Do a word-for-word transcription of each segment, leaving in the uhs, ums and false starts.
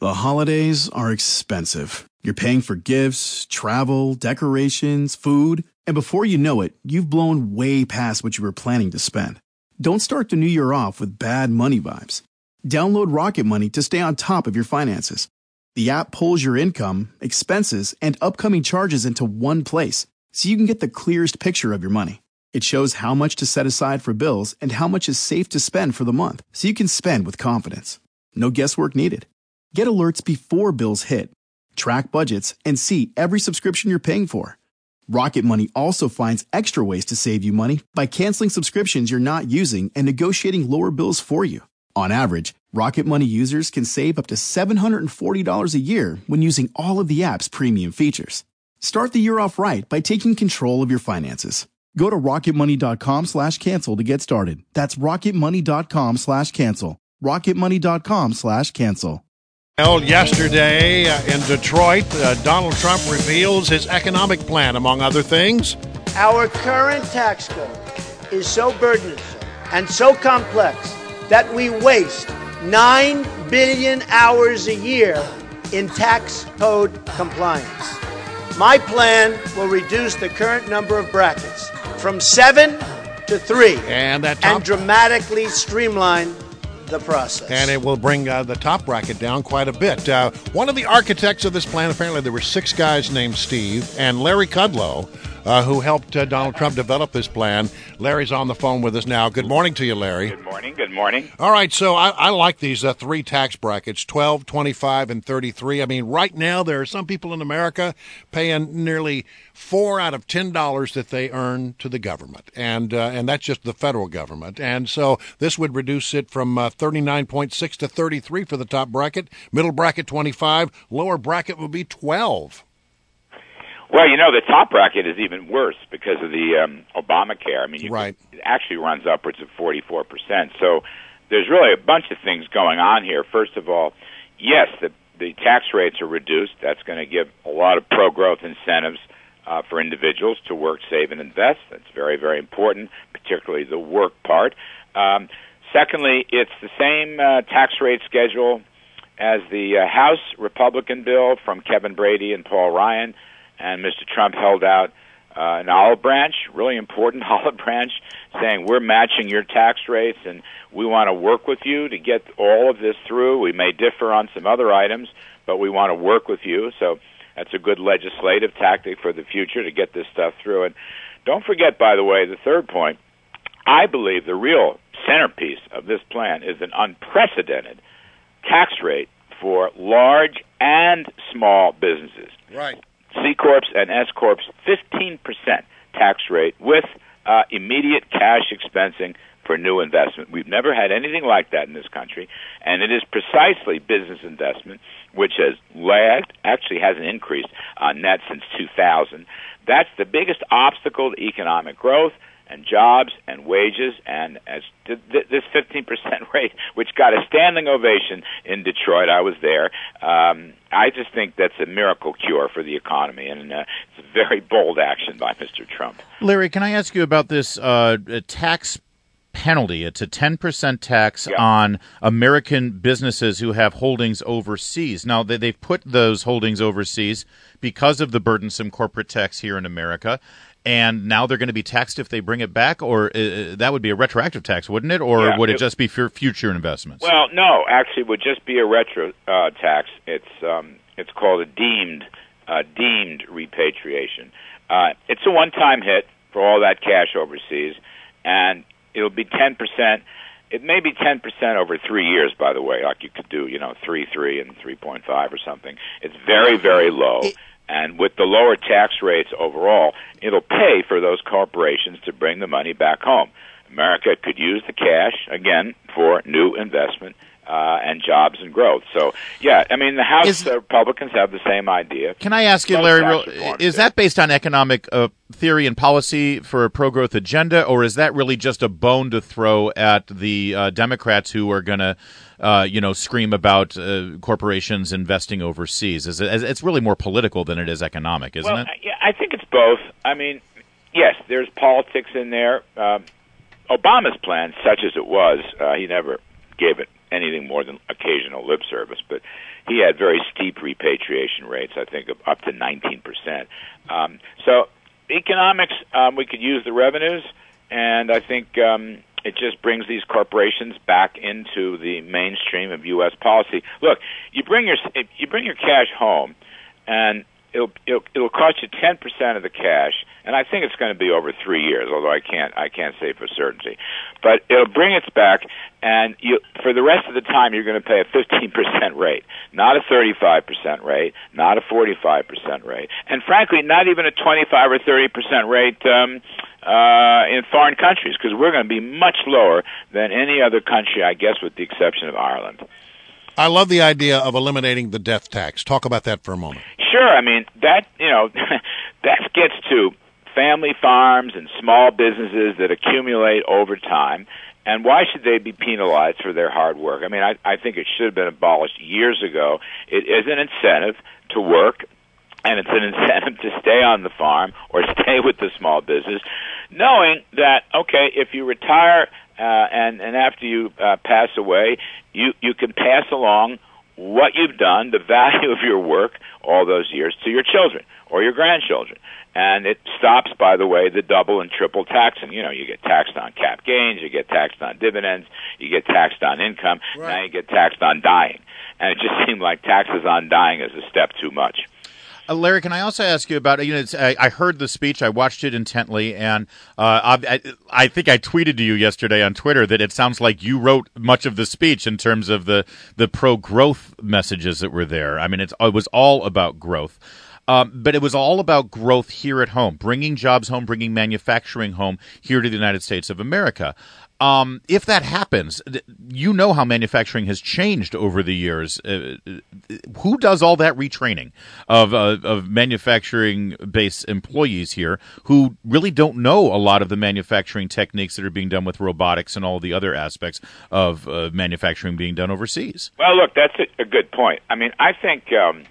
The holidays are expensive. You're paying for gifts, travel, decorations, food, and before you know it, you've blown way past what you were planning to spend. Don't start the new year off with bad money vibes. Download Rocket Money to stay on top of your finances. The app pulls your income, expenses, and upcoming charges into one place, so you can get the clearest picture of your money. It shows how much to set aside for bills and how much is safe to spend for the month, so you can spend with confidence. No guesswork needed. Get alerts before bills hit, track budgets, and see every subscription you're paying for. Rocket Money also finds extra ways to save you money by canceling subscriptions you're not using and negotiating lower bills for you. On average, Rocket Money users can save up to seven hundred forty dollars a year when using all of the app's premium features. Start the year off right by taking control of your finances. Go to rocketmoney.com slash cancel to get started. That's rocketmoney.com slash cancel. rocketmoney.com slash cancel. Held yesterday uh, in Detroit, uh, Donald Trump reveals his economic plan, among other things. Our current tax code is so burdensome and so complex that we waste nine billion hours a year in tax code compliance. My plan will reduce the current number of brackets from seven to three and, that top- and dramatically streamline the process. And it will bring uh, the top bracket down quite a bit. Uh, one of the architects of this plan, apparently there were six guys named Steve, and Larry Kudlow, uh, who helped uh, Donald Trump develop this plan. Larry's on the phone with us now. Good morning to you, Larry. Good morning. Good morning. All right, so I, I like these uh, three tax brackets, twelve, twenty-five, and thirty-three. I mean, right now there are some people in America paying nearly four out of ten dollars that they earn to the government, and uh, and that's just the federal government. And so this would reduce it from uh, thirty-nine point six to thirty-three for the top bracket, middle bracket twenty-five, lower bracket would be twelve. Well, you know, the top bracket is even worse because of the um, Obamacare. I mean, you right. can, it actually runs upwards of forty-four percent. So there's really a bunch of things going on here. First of all, yes, the, the tax rates are reduced. That's going to give a lot of pro-growth incentives uh, for individuals to work, save, and invest. That's very, very important, particularly the work part. Um, secondly, it's the same uh, tax rate schedule as the uh, House Republican bill from Kevin Brady and Paul Ryan. And Mister Trump held out uh, an olive branch, really important olive branch, saying we're matching your tax rates and we want to work with you to get all of this through. We may differ on some other items, but we want to work with you. So that's a good legislative tactic for the future to get this stuff through. And don't forget, by the way, the third point, I believe the real centerpiece of this plan is an unprecedented tax rate for large and small businesses. Right. C Corps and S Corps, fifteen percent tax rate with uh, immediate cash expensing for new investment. We've never had anything like that in this country, and it is precisely business investment, which has lagged, actually hasn't increased on net since two thousand. That's the biggest obstacle to economic growth and jobs and wages, and as th- th- this fifteen percent rate, which got a standing ovation in Detroit, I was there, um, I just think that's a miracle cure for the economy, and uh, it's a very bold action by Mister Trump. Larry, can I ask you about this uh, tax penalty? It's a ten percent tax yeah. on American businesses who have holdings overseas. Now, they, they've put those holdings overseas because of the burdensome corporate tax here in America. And now they're going to be taxed if they bring it back, or uh, that would be a retroactive tax, wouldn't it? Or yeah, would it, it just be for future investments? Well, no, actually, it would just be a retro uh, tax. It's um, it's called a deemed uh, deemed repatriation. Uh, it's a one-time hit for all that cash overseas, and it'll be ten percent. It may be ten percent over three years, by the way, like you could do, you know, three, three, and three point five or something. It's very, very low. It- And with the lower tax rates overall, it'll pay for those corporations to bring the money back home. America could use the cash, again, for new investment uh, and jobs and growth. So, yeah, I mean, the House is, uh, Republicans have the same idea. Can I ask you, Most Larry, real, is too. that based on economic uh, theory and policy for a pro-growth agenda, or is that really just a bone to throw at the uh, Democrats who are going to Uh, you know, scream about uh, corporations investing overseas? Is it, it's really more political than it is economic, isn't well, it? Yeah, I think it's both. I mean, yes, there's politics in there. Um, Obama's plan, such as it was, uh, he never gave it anything more than occasional lip service. But he had very steep repatriation rates, I think, of up to nineteen percent. Um, so economics, um, we could use the revenues, and I think um, it just brings these corporations back into the mainstream of U S policy. Look, you bring your you bring your cash home, and it'll it'll, it'll cost you ten percent of the cash, and I think it's going to be over three years. Although I can't I can't say for certainty, but it'll bring it back, and you for the rest of the time you're going to pay a fifteen percent rate, not a thirty-five percent rate, not a forty-five percent rate, and frankly, not even a twenty-five or thirty percent rate. Um, Uh, in foreign countries, because we're going to be much lower than any other country, I guess, with the exception of Ireland. I love the idea of eliminating the death tax. Talk about that for a moment. Sure. I mean, that, you know, that gets to family farms and small businesses that accumulate over time. And why should they be penalized for their hard work? I mean, I, I think it should have been abolished years ago. It is an incentive to work, and it's an incentive to stay on the farm or stay with the small business, knowing that, okay, if you retire uh, and, and after you uh, pass away, you, you can pass along what you've done, the value of your work all those years to your children or your grandchildren. And it stops, by the way, the double and triple taxing. You know, you get taxed on cap gains, you get taxed on dividends, you get taxed on income, right. Now you get taxed on dying. And it just seemed like taxes on dying is a step too much. Uh, Larry, can I also ask you about, you know, it's, I, I heard the speech, I watched it intently, and uh, I, I think I tweeted to you yesterday on Twitter that it sounds like you wrote much of the speech in terms of the, the pro-growth messages that were there. I mean, it's, it was all about growth. Um, but it was all about growth here at home, bringing jobs home, bringing manufacturing home here to the United States of America. Um, if that happens, you know how manufacturing has changed over the years. Uh, who does all that retraining of uh, of manufacturing-based employees here who really don't know a lot of the manufacturing techniques that are being done with robotics and all the other aspects of uh, manufacturing being done overseas? Well, look, that's a, a good point. I mean, I think, um,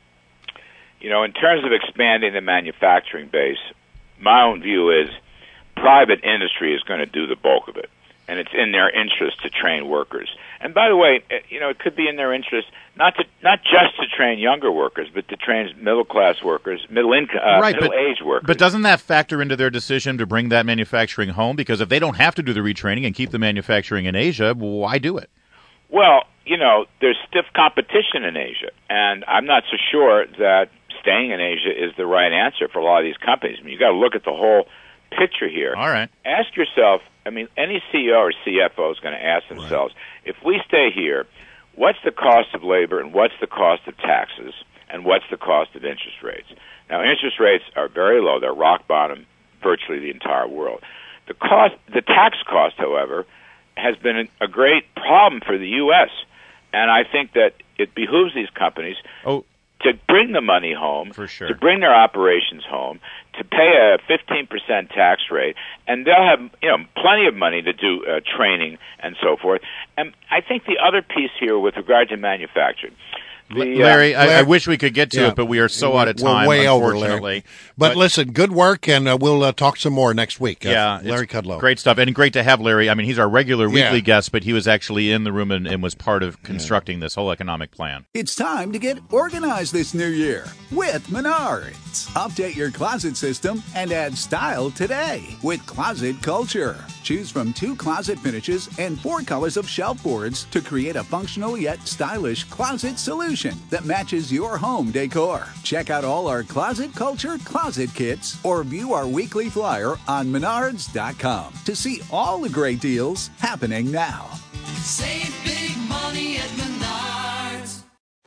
you know, in terms of expanding the manufacturing base, my own view is private industry is going to do the bulk of it. And it's in their interest to train workers. And by the way, you know, it could be in their interest not to not just to train younger workers, but to train middle class workers, middle income, uh, right, middle but, age workers. But doesn't that factor into their decision to bring that manufacturing home? Because if they don't have to do the retraining and keep the manufacturing in Asia, why do it? Well, you know, there's stiff competition in Asia, and I'm not so sure that staying in Asia is the right answer for a lot of these companies. I mean, you got to look at the whole picture here. All right. Ask yourself, I mean, any C E O or C F O is going to ask themselves, right, if we stay here, what's the cost of labor and what's the cost of taxes and what's the cost of interest rates? Now, interest rates are very low. They're rock bottom virtually the entire world. The cost, the tax cost, however, has been a great problem for the U S, and I think that it behooves these companies oh. to bring the money home, for sure, to bring their operations home, to pay a fifteen percent tax rate, and they'll have, you know, plenty of money to do uh, training and so forth. And I think the other piece here with regard to manufacturing, the, Larry, uh, I, Larry, I wish we could get to yeah, it, but we are so out of time, we're way unfortunately. Over, Larry. But, but listen, good work, and uh, we'll uh, talk some more next week. Uh, yeah, Larry Kudlow. Great stuff, and great to have Larry. I mean, he's our regular yeah. weekly guest, but he was actually in the room and, and was part of constructing yeah. this whole economic plan. It's time to get organized this new year with Menards. Update your closet system and add style today with Closet Culture. Choose from two closet finishes and four colors of shelf boards to create a functional yet stylish closet solution that matches your home decor. Check out all our Closet Culture closet kits or view our weekly flyer on menards dot com to see all the great deals happening now. Save big money at Menards.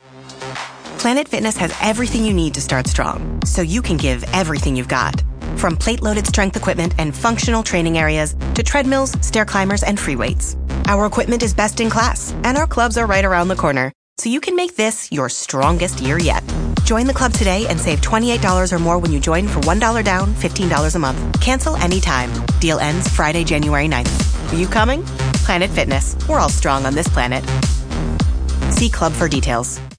Planet Fitness has everything you need to start strong, so you can give everything you've got. From plate-loaded strength equipment and functional training areas to treadmills, stair climbers, and free weights. Our equipment is best in class, and our clubs are right around the corner, so you can make this your strongest year yet. Join the club today and save twenty-eight dollars or more when you join for one dollar down, fifteen dollars a month. Cancel anytime. Deal ends Friday, January ninth. Are you coming? Planet Fitness. We're all strong on this planet. See club for details.